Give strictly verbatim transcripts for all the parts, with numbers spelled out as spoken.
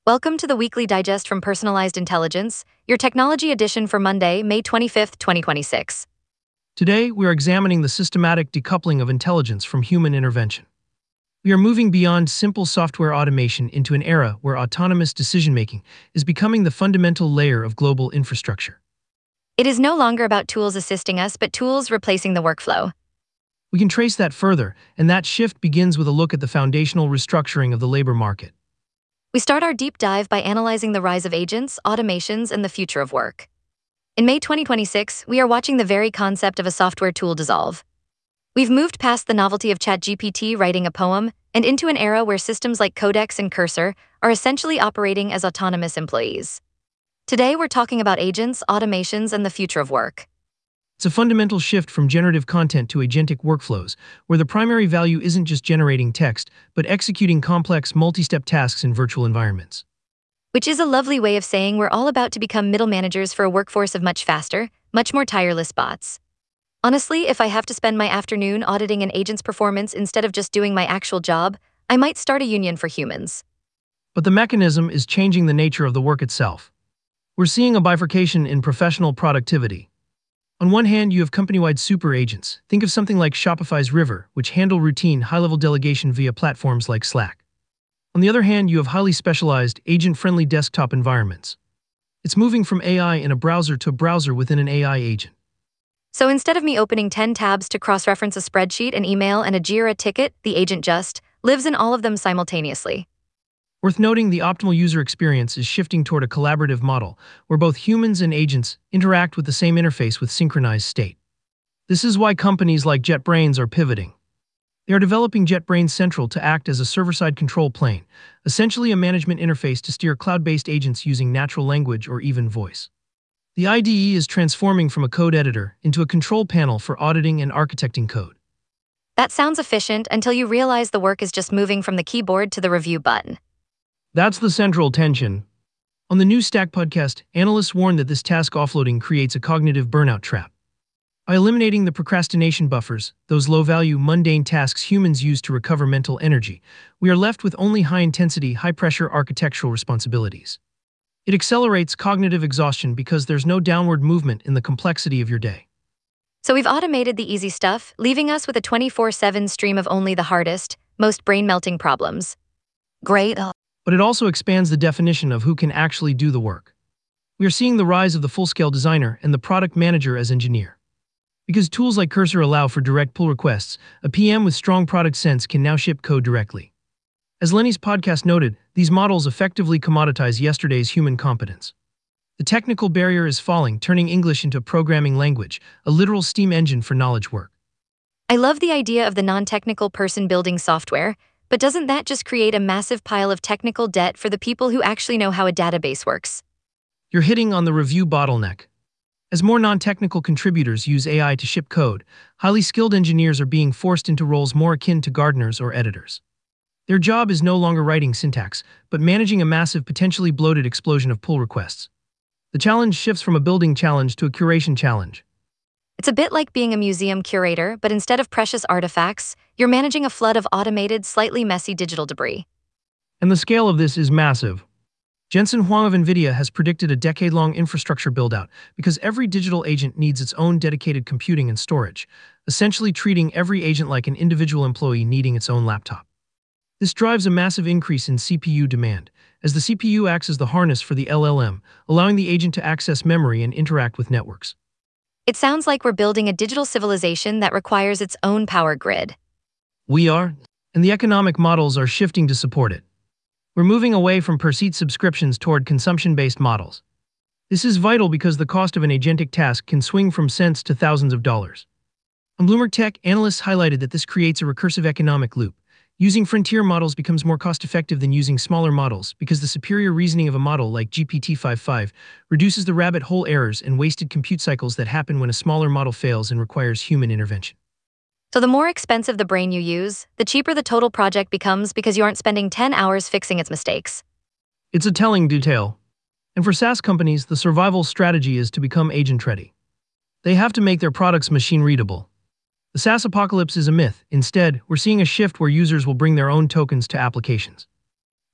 Welcome to the weekly digest from Personalized Intelligence, your technology edition for Monday, May twenty-fifth, twenty twenty-six. Today, we are examining the systematic decoupling of intelligence from human intervention. We are moving beyond simple software automation into an era where autonomous decision-making is becoming the fundamental layer of global infrastructure. It is no longer about tools assisting us, but tools replacing the workflow. We can trace that further, and that shift begins with a look at the foundational restructuring of the labor market. We start our deep dive by analyzing the rise of agents, automations, and the future of work. In May twenty twenty-six, we are watching the very concept of a software tool dissolve. We've moved past the novelty of ChatGPT writing a poem and into an era where systems like Codex and Cursor are essentially operating as autonomous employees. Today, we're talking about agents, automations, and the future of work. It's a fundamental shift from generative content to agentic workflows, where the primary value isn't just generating text, but executing complex multi-step tasks in virtual environments. Which is a lovely way of saying we're all about to become middle managers for a workforce of much faster, much more tireless bots. Honestly, if I have to spend my afternoon auditing an agent's performance instead of just doing my actual job, I might start a union for humans. But the mechanism is changing the nature of the work itself. We're seeing a bifurcation in professional productivity. On one hand, you have company-wide super agents. Think of something like Shopify's River, which handle routine, high-level delegation via platforms like Slack. On the other hand, you have highly specialized, agent-friendly desktop environments. It's moving from A I in a browser to a browser within an A I agent. So instead of me opening ten tabs to cross-reference a spreadsheet, an email, and a Jira ticket, the agent just lives in all of them simultaneously. Worth noting, the optimal user experience is shifting toward a collaborative model, where both humans and agents interact with the same interface with synchronized state. This is why companies like JetBrains are pivoting. They are developing JetBrains Central to act as a server-side control plane, essentially a management interface to steer cloud-based agents using natural language or even voice. The I D E is transforming from a code editor into a control panel for auditing and architecting code. That sounds efficient until you realize the work is just moving from the keyboard to the review button. That's the central tension. On the new Stack podcast, analysts warn that this task offloading creates a cognitive burnout trap. By eliminating the procrastination buffers, those low-value, mundane tasks humans use to recover mental energy, we are left with only high-intensity, high-pressure architectural responsibilities. It accelerates cognitive exhaustion because there's no downward movement in the complexity of your day. So we've automated the easy stuff, leaving us with a twenty-four seven stream of only the hardest, most brain-melting problems. Great. But it also expands the definition of who can actually do the work. We are seeing the rise of the full-scale designer and the product manager as engineer. Because tools like Cursor allow for direct pull requests, a P M with strong product sense can now ship code directly. As Lenny's podcast noted, these models effectively commoditize yesterday's human competence. The technical barrier is falling, turning English into a programming language, a literal steam engine for knowledge work. I love the idea of the non-technical person building software, but doesn't that just create a massive pile of technical debt for the people who actually know how a database works? You're hitting on the review bottleneck. As more non-technical contributors use A I to ship code, highly skilled engineers are being forced into roles more akin to gardeners or editors. Their job is no longer writing syntax, but managing a massive, potentially bloated explosion of pull requests. The challenge shifts from a building challenge to a curation challenge. It's a bit like being a museum curator, but instead of precious artifacts, you're managing a flood of automated, slightly messy digital debris. And the scale of this is massive. Jensen Huang of NVIDIA has predicted a decade-long infrastructure build-out because every digital agent needs its own dedicated computing and storage, essentially treating every agent like an individual employee needing its own laptop. This drives a massive increase in C P U demand, as the C P U acts as the harness for the L L M, allowing the agent to access memory and interact with networks. It sounds like we're building a digital civilization that requires its own power grid. We are, and the economic models are shifting to support it. We're moving away from per-seat subscriptions toward consumption-based models. This is vital because the cost of an agentic task can swing from cents to thousands of dollars. On Bloomberg Tech, analysts highlighted that this creates a recursive economic loop. Using frontier models becomes more cost-effective than using smaller models because the superior reasoning of a model like G P T five five reduces the rabbit hole errors and wasted compute cycles that happen when a smaller model fails and requires human intervention. So the more expensive the brain you use, the cheaper the total project becomes because you aren't spending ten hours fixing its mistakes. It's a telling detail. And for SaaS companies, the survival strategy is to become agent-ready. They have to make their products machine-readable. The SaaS apocalypse is a myth. Instead, we're seeing a shift where users will bring their own tokens to applications.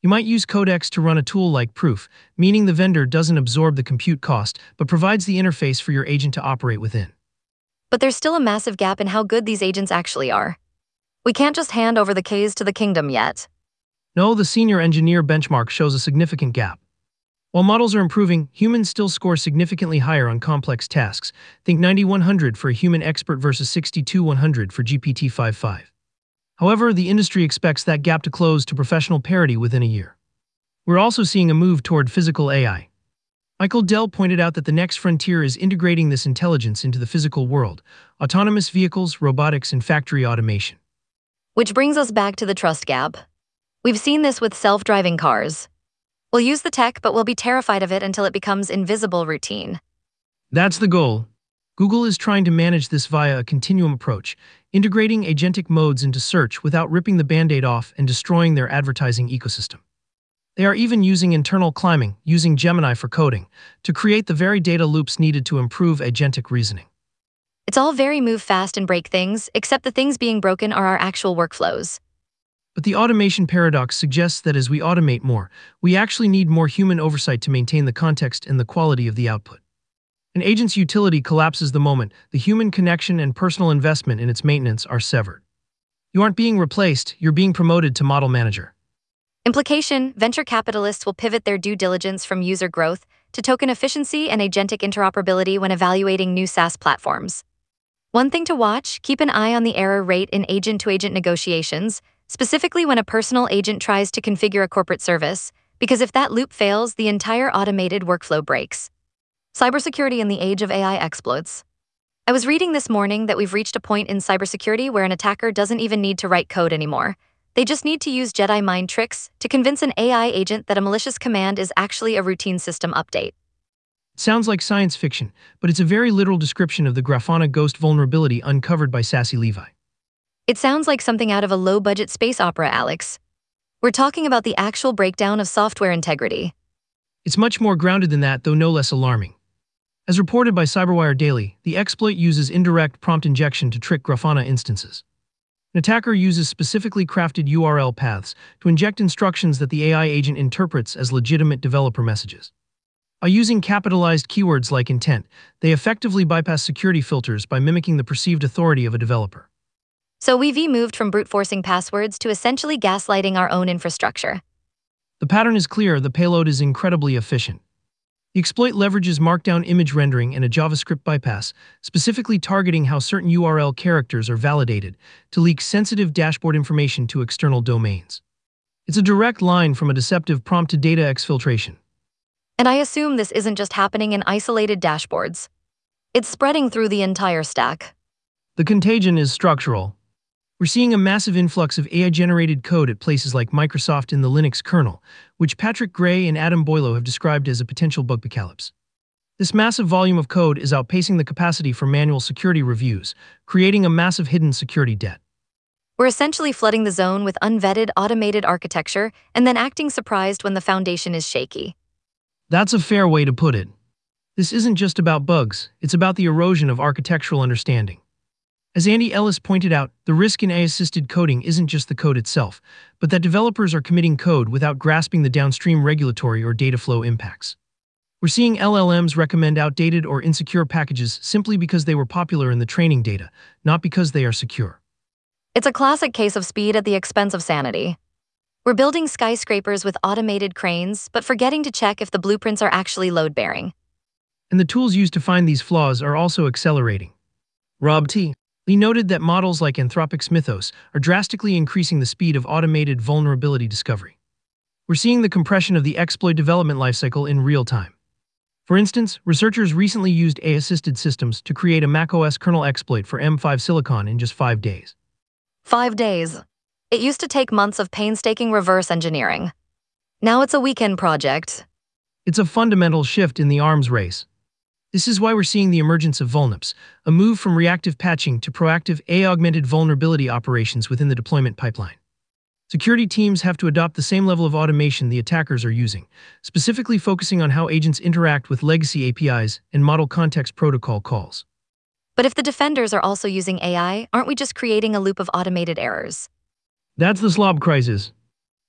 You might use Codex to run a tool like Proof, meaning the vendor doesn't absorb the compute cost, but provides the interface for your agent to operate within. But there's still a massive gap in how good these agents actually are. We can't just hand over the keys to the kingdom yet. No, the senior engineer benchmark shows a significant gap. While models are improving, humans still score significantly higher on complex tasks. Think ninety-one hundred for a human expert versus sixty-two one hundred for G P T five point five. However, the industry expects that gap to close to professional parity within a year. We're also seeing a move toward physical A I. Michael Dell pointed out that the next frontier is integrating this intelligence into the physical world: autonomous vehicles, robotics, and factory automation. Which brings us back to the trust gap. We've seen this with self-driving cars. We'll use the tech, but we'll be terrified of it until it becomes invisible routine. That's the goal. Google is trying to manage this via a continuum approach, integrating agentic modes into search without ripping the band-aid off and destroying their advertising ecosystem. They are even using internal climbing, using Gemini for coding, to create the very data loops needed to improve agentic reasoning. It's all very move fast and break things, except the things being broken are our actual workflows. But the automation paradox suggests that as we automate more, we actually need more human oversight to maintain the context and the quality of the output. An agent's utility collapses the moment the human connection and personal investment in its maintenance are severed. You aren't being replaced, you're being promoted to model manager. Implication: venture capitalists will pivot their due diligence from user growth to token efficiency and agentic interoperability when evaluating new SaaS platforms. One thing to watch: keep an eye on the error rate in agent-to-agent negotiations, specifically when a personal agent tries to configure a corporate service, because if that loop fails, the entire automated workflow breaks. Cybersecurity in the age of A I exploits. I was reading this morning that we've reached a point in cybersecurity where an attacker doesn't even need to write code anymore. They just need to use Jedi mind tricks to convince an A I agent that a malicious command is actually a routine system update. Sounds like science fiction, but it's a very literal description of the Grafana Ghost vulnerability uncovered by Sassy Levi. It sounds like something out of a low-budget space opera, Alex. We're talking about the actual breakdown of software integrity. It's much more grounded than that, though no less alarming. As reported by CyberWire Daily, the exploit uses indirect prompt injection to trick Grafana instances. An attacker uses specifically crafted U R L paths to inject instructions that the A I agent interprets as legitimate developer messages. By using capitalized keywords like intent, they effectively bypass security filters by mimicking the perceived authority of a developer. So we've moved from brute-forcing passwords to essentially gaslighting our own infrastructure. The pattern is clear: the payload is incredibly efficient. The exploit leverages Markdown image rendering and a JavaScript bypass, specifically targeting how certain U R L characters are validated to leak sensitive dashboard information to external domains. It's a direct line from a deceptive prompt to data exfiltration. And I assume this isn't just happening in isolated dashboards. It's spreading through the entire stack. The contagion is structural. We're seeing a massive influx of A I-generated code at places like Microsoft in the Linux kernel, which Patrick Gray and Adam Boileau have described as a potential bugpocalypse. This massive volume of code is outpacing the capacity for manual security reviews, creating a massive hidden security debt. We're essentially flooding the zone with unvetted, automated architecture and then acting surprised when the foundation is shaky. That's a fair way to put it. This isn't just about bugs, it's about the erosion of architectural understanding. As Andy Ellis pointed out, the risk in A I-assisted coding isn't just the code itself, but that developers are committing code without grasping the downstream regulatory or data flow impacts. We're seeing L L Ms recommend outdated or insecure packages simply because they were popular in the training data, not because they are secure. It's a classic case of speed at the expense of sanity. We're building skyscrapers with automated cranes, but forgetting to check if the blueprints are actually load-bearing. And the tools used to find these flaws are also accelerating. Rob T. Lee noted that models like Anthropic's Mythos are drastically increasing the speed of automated vulnerability discovery. We're seeing the compression of the exploit development lifecycle in real time. For instance, researchers recently used A I-assisted systems to create a macOS kernel exploit for M five Silicon in just five days. Five days. It used to take months of painstaking reverse engineering. Now it's a weekend project. It's a fundamental shift in the arms race. This is why we're seeing the emergence of Vulnips, a move from reactive patching to proactive A I-augmented vulnerability operations within the deployment pipeline. Security teams have to adopt the same level of automation the attackers are using, specifically focusing on how agents interact with legacy A P Is and model context protocol calls. But if the defenders are also using A I, aren't we just creating a loop of automated errors? That's the slob crisis.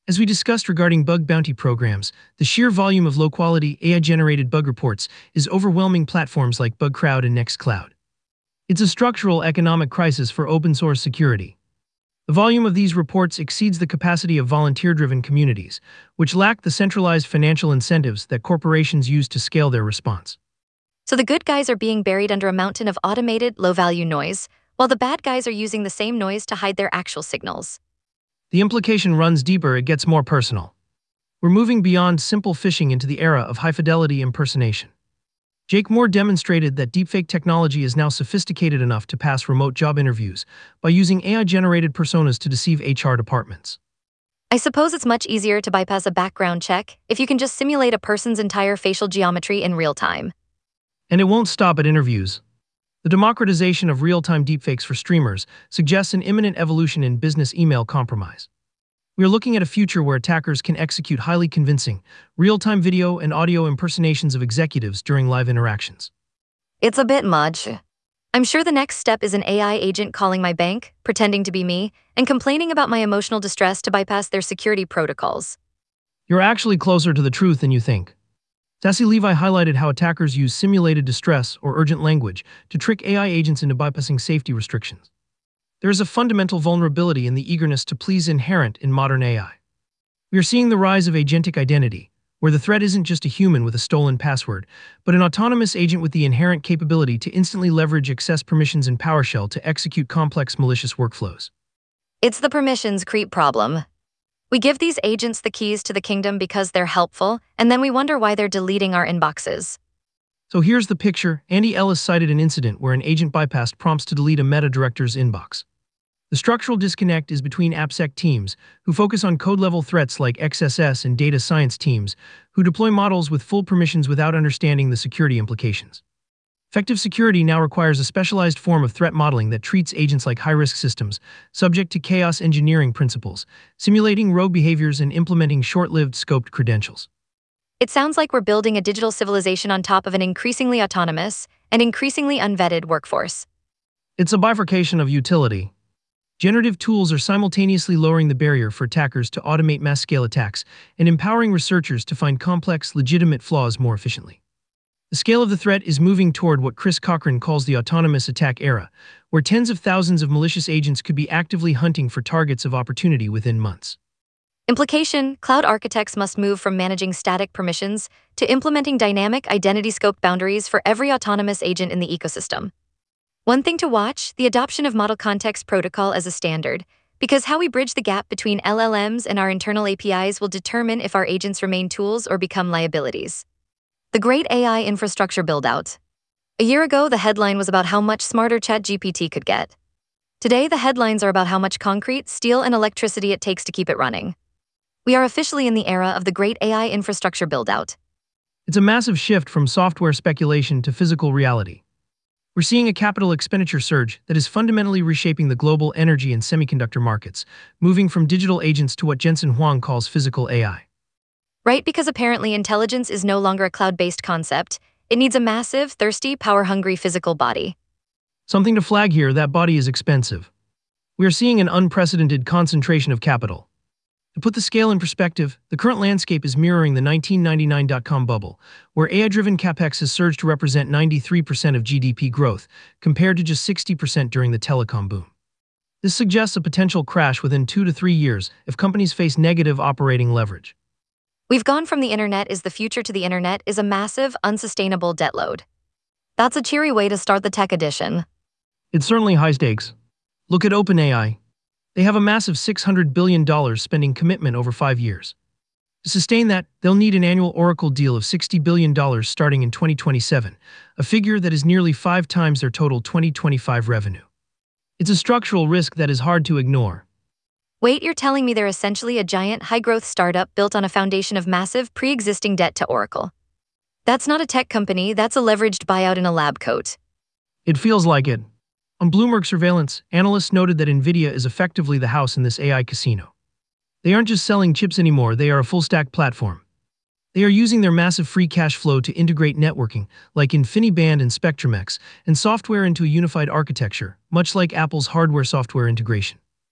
As we discussed regarding bug bounty programs, the sheer volume of low-quality A I-generated bug reports is overwhelming platforms like BugCrowd and Nextcloud. It's a structural economic crisis for open-source security. The volume of these reports exceeds the capacity of volunteer-driven communities, which lack the centralized financial incentives that corporations use to scale their response. So the good guys are being buried under a mountain of automated, low-value noise, while the bad guys are using the same noise to hide their actual signals. The implication runs deeper, it gets more personal. We're moving beyond simple phishing into the era of high-fidelity impersonation. Jake Moore demonstrated that deepfake technology is now sophisticated enough to pass remote job interviews by using A I-generated personas to deceive H R departments. I suppose it's much easier to bypass a background check if you can just simulate a person's entire facial geometry in real time. And it won't stop at interviews. The democratization of real-time deepfakes for streamers suggests an imminent evolution in business email compromise. We are looking at a future where attackers can execute highly convincing, real-time video and audio impersonations of executives during live interactions. It's a bit much. I'm sure the next step is an A I agent calling my bank, pretending to be me, and complaining about my emotional distress to bypass their security protocols. You're actually closer to the truth than you think. Sassy Levi highlighted how attackers use simulated distress or urgent language to trick A I agents into bypassing safety restrictions. There is a fundamental vulnerability in the eagerness to please inherent in modern A I. We are seeing the rise of agentic identity, where the threat isn't just a human with a stolen password, but an autonomous agent with the inherent capability to instantly leverage access permissions in PowerShell to execute complex malicious workflows. It's the permissions creep problem. We give these agents the keys to the kingdom because they're helpful, and then we wonder why they're deleting our inboxes. So here's the picture. Andy Ellis cited an incident where an agent bypassed prompts to delete a meta director's inbox. The structural disconnect is between AppSec teams, who focus on code-level threats like X S S, and data science teams, who deploy models with full permissions without understanding the security implications. Effective security now requires a specialized form of threat modeling that treats agents like high-risk systems, subject to chaos engineering principles, simulating rogue behaviors and implementing short-lived scoped credentials. It sounds like we're building a digital civilization on top of an increasingly autonomous and increasingly unvetted workforce. It's a bifurcation of utility. Generative tools are simultaneously lowering the barrier for attackers to automate mass-scale attacks and empowering researchers to find complex, legitimate flaws more efficiently. The scale of the threat is moving toward what Chris Cochran calls the autonomous attack era, where tens of thousands of malicious agents could be actively hunting for targets of opportunity within months. Implication: cloud architects must move from managing static permissions to implementing dynamic identity-scoped boundaries for every autonomous agent in the ecosystem. One thing to watch: the adoption of Model Context Protocol as a standard, because how we bridge the gap between L L Ms and our internal A P Is will determine if our agents remain tools or become liabilities. The great A I infrastructure build-out. A year ago, the headline was about how much smarter ChatGPT could get. Today, the headlines are about how much concrete, steel, and electricity it takes to keep it running. We are officially in the era of the great A I infrastructure build-out. It's a massive shift from software speculation to physical reality. We're seeing a capital expenditure surge that is fundamentally reshaping the global energy and semiconductor markets, moving from digital agents to what Jensen Huang calls physical A I. Right, because apparently intelligence is no longer a cloud-based concept. It needs a massive, thirsty, power-hungry physical body. Something to flag here: that body is expensive. We are seeing an unprecedented concentration of capital. To put the scale in perspective, the current landscape is mirroring the nineteen ninety-nine dot-com bubble, where A I-driven capex has surged to represent ninety-three percent of G D P growth, compared to just sixty percent during the telecom boom. This suggests a potential crash within two to three years if companies face negative operating leverage. We've gone from the internet is the future to the internet is a massive, unsustainable debt load. That's a cheery way to start the tech edition. It's certainly high stakes. Look at OpenAI. They have a massive six hundred billion dollars spending commitment over five years. To sustain that, they'll need an annual Oracle deal of sixty billion dollars starting in twenty twenty-seven, a figure that is nearly five times their total twenty twenty-five revenue. It's a structural risk that is hard to ignore. Wait, you're telling me they're essentially a giant, high-growth startup built on a foundation of massive, pre-existing debt to Oracle? That's not a tech company, that's a leveraged buyout in a lab coat. It feels like it. On Bloomberg Surveillance, analysts noted that NVIDIA is effectively the house in this A I casino. They aren't just selling chips anymore, they are a full-stack platform. They are using their massive free cash flow to integrate networking, like InfiniBand and SpectrumX, and software into a unified architecture, much like Apple's hardware-software integration.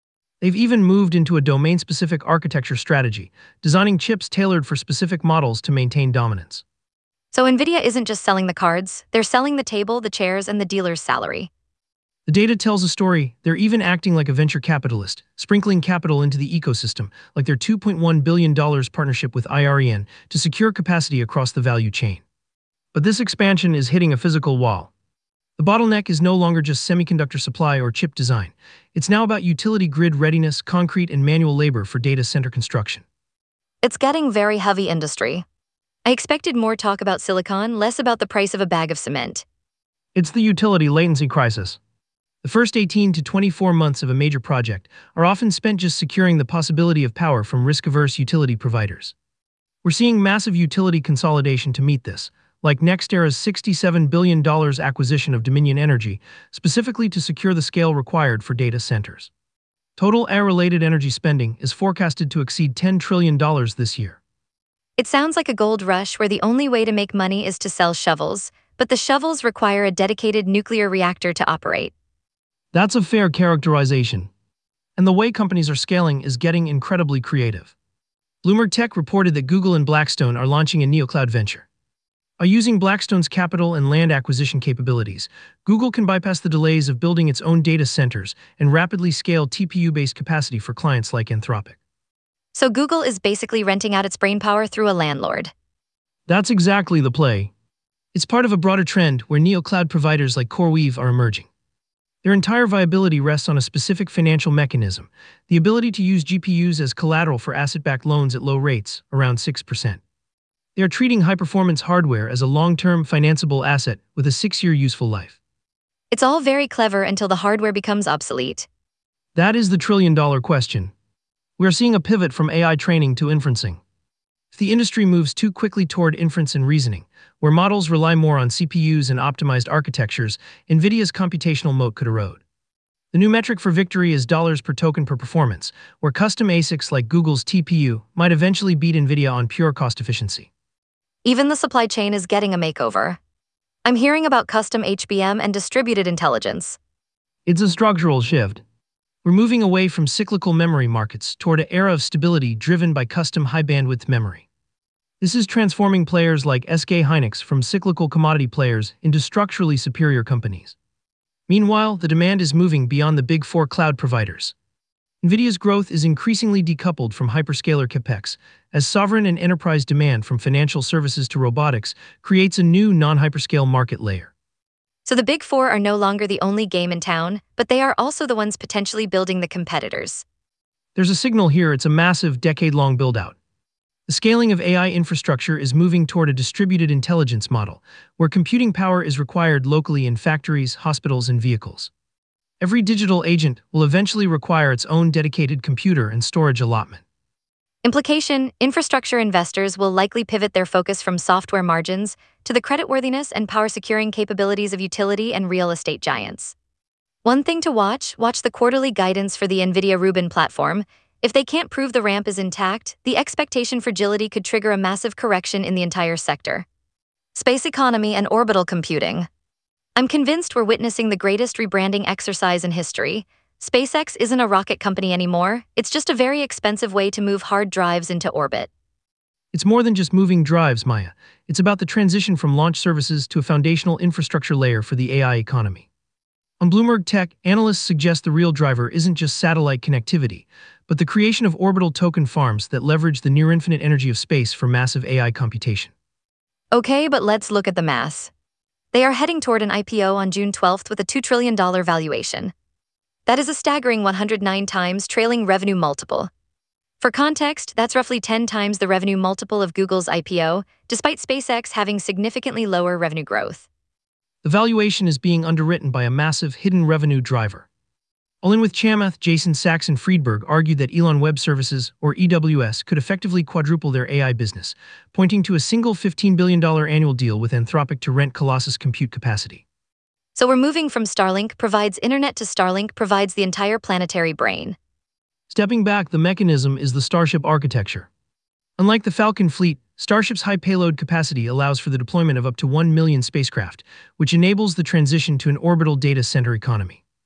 They've even moved into a domain-specific architecture strategy, designing chips tailored for specific models to maintain dominance. So NVIDIA isn't just selling the cards, they're selling the table, the chairs, and the dealer's salary. The data tells a story. They're even acting like a venture capitalist, sprinkling capital into the ecosystem, like their two point one billion dollars partnership with I R E N to secure capacity across the value chain. But this expansion is hitting a physical wall. The bottleneck is no longer just semiconductor supply or chip design. It's now about utility grid readiness, concrete and manual labor for data center construction. It's getting very heavy industry. I expected more talk about silicon, less about the price of a bag of cement. It's the utility latency crisis. The first eighteen to twenty-four months of a major project are often spent just securing the possibility of power from risk-averse utility providers. We're seeing massive utility consolidation to meet this, like NextEra's sixty-seven billion dollars acquisition of Dominion Energy, specifically to secure the scale required for data centers. Total A I-related energy spending is forecasted to exceed ten trillion dollars this year. It sounds like a gold rush where the only way to make money is to sell shovels, but the shovels require a dedicated nuclear reactor to operate. That's a fair characterization. And the way companies are scaling is getting incredibly creative. Bloomberg Tech reported that Google and Blackstone are launching a neocloud venture. By using Blackstone's capital and land acquisition capabilities, Google can bypass the delays of building its own data centers and rapidly scale T P U-based capacity for clients like Anthropic. So Google is basically renting out its brainpower through a landlord. That's exactly the play. It's part of a broader trend where neocloud providers like CoreWeave are emerging. Their entire viability rests on a specific financial mechanism, the ability to use G P Us as collateral for asset-backed loans at low rates, around six percent. They are treating high-performance hardware as a long-term financeable asset with a six-year useful life. It's all very clever until the hardware becomes obsolete. That is the trillion-dollar question. We are seeing a pivot from A I training to inferencing. If the industry moves too quickly toward inference and reasoning, where models rely more on C P Us and optimized architectures, NVIDIA's computational moat could erode. The new metric for victory is dollars per token per performance, where custom A SICs like Google's T P U might eventually beat NVIDIA on pure cost efficiency. Even the supply chain is getting a makeover. I'm hearing about custom H B M and distributed intelligence. It's a structural shift. We're moving away from cyclical memory markets toward an era of stability driven by custom high-bandwidth memory. This is transforming players like S K Hynix from cyclical commodity players into structurally superior companies. Meanwhile, the demand is moving beyond the big four cloud providers. NVIDIA's growth is increasingly decoupled from hyperscaler capex, as sovereign and enterprise demand from financial services to robotics creates a new non-hyperscale market layer. So the big four are no longer the only game in town, but they are also the ones potentially building the competitors. There's a signal here. It's a massive, decade-long build-out. The scaling of A I infrastructure is moving toward a distributed intelligence model, where computing power is required locally in factories, hospitals, and vehicles. Every digital agent will eventually require its own dedicated computer and storage allotment. Implication: infrastructure investors will likely pivot their focus from software margins to the creditworthiness and power-securing capabilities of utility and real estate giants. One thing to watch, watch the quarterly guidance for the NVIDIA Rubin platform. If they can't prove the ramp is intact, the expectation fragility could trigger a massive correction in the entire sector. Space economy and orbital computing. I'm convinced we're witnessing the greatest rebranding exercise in history. SpaceX isn't a rocket company anymore, it's just a very expensive way to move hard drives into orbit. It's more than just moving drives, Maya. It's about the transition from launch services to a foundational infrastructure layer for the A I economy. On Bloomberg Tech, analysts suggest the real driver isn't just satellite connectivity, but the creation of orbital token farms that leverage the near-infinite energy of space for massive A I computation. Okay, but let's look at the math. They are heading toward an I P O on June twelfth with a two trillion dollars valuation. That is a staggering one hundred nine times trailing revenue multiple. For context, that's roughly ten times the revenue multiple of Google's I P O, despite SpaceX having significantly lower revenue growth. The valuation is being underwritten by a massive hidden revenue driver. Olin with Chamath, Jason Sachs, and Friedberg argued that Elon Web Services, or E W S, could effectively quadruple their A I business, pointing to a single fifteen billion dollars annual deal with Anthropic to rent Colossus compute capacity. So we're moving from Starlink provides internet to Starlink provides the entire planetary brain. Stepping back, the mechanism is the Starship architecture. Unlike the Falcon fleet, Starship's high payload capacity allows for the deployment of up to one million spacecraft, which enables the transition to an orbital data center economy.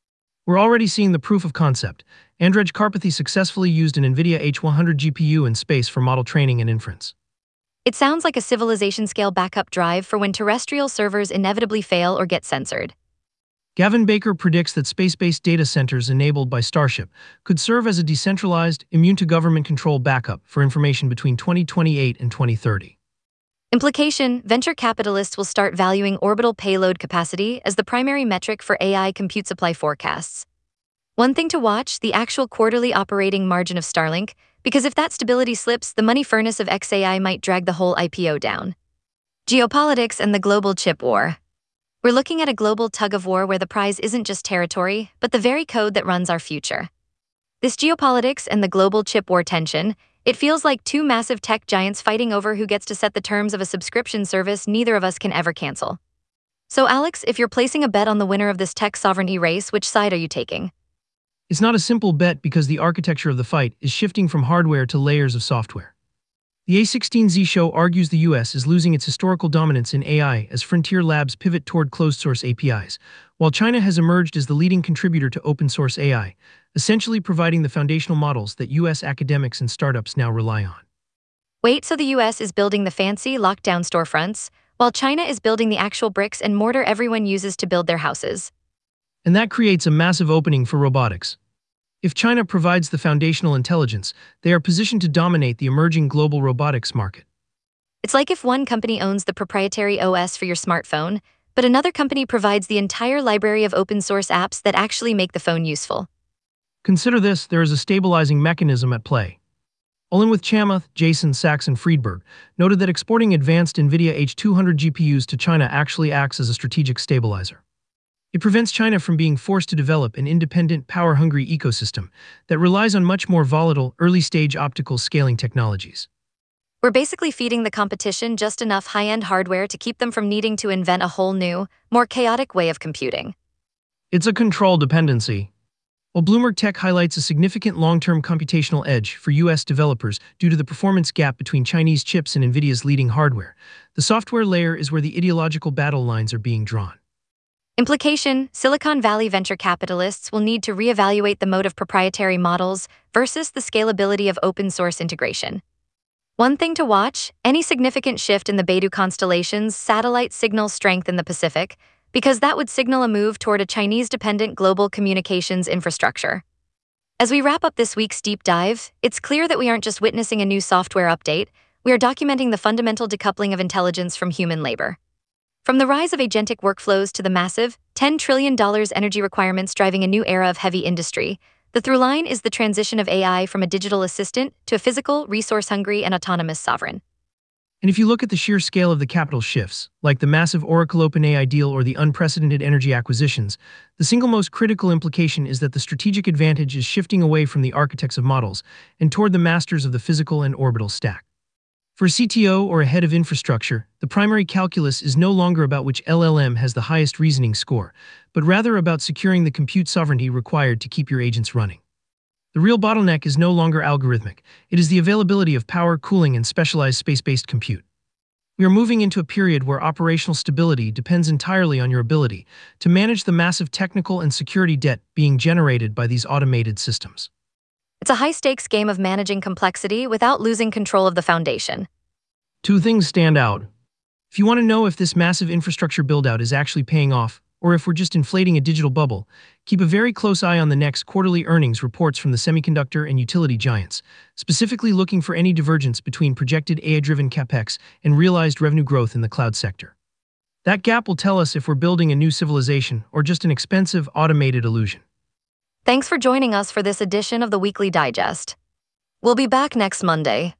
We're already seeing the proof of concept. Andrej Karpathy successfully used an NVIDIA H one hundred G P U in space for model training and inference. It sounds like a civilization-scale backup drive for when terrestrial servers inevitably fail or get censored. Gavin Baker predicts that space-based data centers enabled by Starship could serve as a decentralized, immune-to-government control backup for information between twenty twenty-eight and twenty thirty. Implication: venture capitalists will start valuing orbital payload capacity as the primary metric for A I compute supply forecasts. One thing to watch: the actual quarterly operating margin of Starlink, because if that stability slips, the money furnace of X A I might drag the whole I P O down. Geopolitics and the global chip war. We're looking at a global tug-of-war where the prize isn't just territory, but the very code that runs our future. This geopolitics and the global chip war tension, it feels like two massive tech giants fighting over who gets to set the terms of a subscription service neither of us can ever cancel. So Alex, if you're placing a bet on the winner of this tech sovereignty race, which side are you taking? It's not a simple bet because the architecture of the fight is shifting from hardware to layers of software. The A sixteen Z show argues the U S is losing its historical dominance in A I as frontier labs pivot toward closed-source A P Is, while China has emerged as the leading contributor to open-source A I, essentially providing the foundational models that U S academics and startups now rely on. Wait, so the U S is building the fancy, locked-down storefronts, while China is building the actual bricks and mortar everyone uses to build their houses? And that creates a massive opening for robotics. If China provides the foundational intelligence, they are positioned to dominate the emerging global robotics market. It's like if one company owns the proprietary O S for your smartphone, but another company provides the entire library of open-source apps that actually make the phone useful. Consider this: there is a stabilizing mechanism at play. Olin with Chamath, Jason, Sachs, and Friedberg noted that exporting advanced NVIDIA H two hundred G P Us to China actually acts as a strategic stabilizer. It prevents China from being forced to develop an independent, power-hungry ecosystem that relies on much more volatile, early-stage optical scaling technologies. We're basically feeding the competition just enough high-end hardware to keep them from needing to invent a whole new, more chaotic way of computing. It's a control dependency. While Bloomberg Tech highlights a significant long-term computational edge for U S developers due to the performance gap between Chinese chips and NVIDIA's leading hardware, the software layer is where the ideological battle lines are being drawn. Implication: Silicon Valley venture capitalists will need to reevaluate the mode of proprietary models versus the scalability of open-source integration. One thing to watch: any significant shift in the Beidou constellation's satellite signal strength in the Pacific, because that would signal a move toward a Chinese-dependent global communications infrastructure. As we wrap up this week's deep dive, it's clear that we aren't just witnessing a new software update, we are documenting the fundamental decoupling of intelligence from human labor. From the rise of agentic workflows to the massive, ten trillion dollars energy requirements driving a new era of heavy industry, the through line is the transition of A I from a digital assistant to a physical, resource-hungry, and autonomous sovereign. And if you look at the sheer scale of the capital shifts, like the massive Oracle OpenAI deal or the unprecedented energy acquisitions, the single most critical implication is that the strategic advantage is shifting away from the architects of models and toward the masters of the physical and orbital stack. For a C T O or a head of infrastructure, the primary calculus is no longer about which L L M has the highest reasoning score, but rather about securing the compute sovereignty required to keep your agents running. The real bottleneck is no longer algorithmic, it is the availability of power, cooling, and specialized space-based compute. We are moving into a period where operational stability depends entirely on your ability to manage the massive technical and security debt being generated by these automated systems. It's a high-stakes game of managing complexity without losing control of the foundation. Two things stand out. If you want to know if this massive infrastructure build-out is actually paying off, or if we're just inflating a digital bubble, keep a very close eye on the next quarterly earnings reports from the semiconductor and utility giants, specifically looking for any divergence between projected A I-driven capex and realized revenue growth in the cloud sector. That gap will tell us if we're building a new civilization or just an expensive, automated illusion. Thanks for joining us for this edition of the Weekly Digest. We'll be back next Monday.